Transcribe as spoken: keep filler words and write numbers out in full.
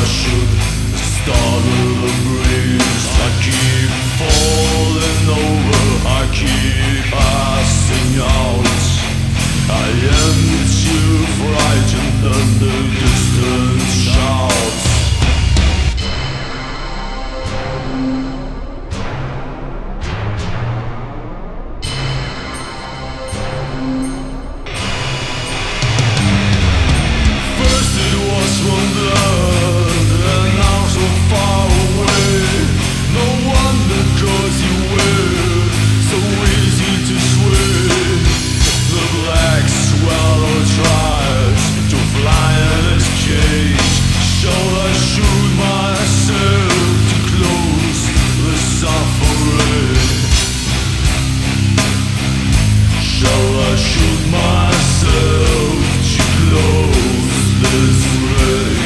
should startle the breeze. I keep falling over, I keep passing out. I am too frightened and the distant shouts. First it was from blood, and now so far away. No wonder 'cause you were so easy to sway. The black swallow tries to fly in its cage. Shall I shoot myself to close the suffering? Shall I shoot myself to close this race?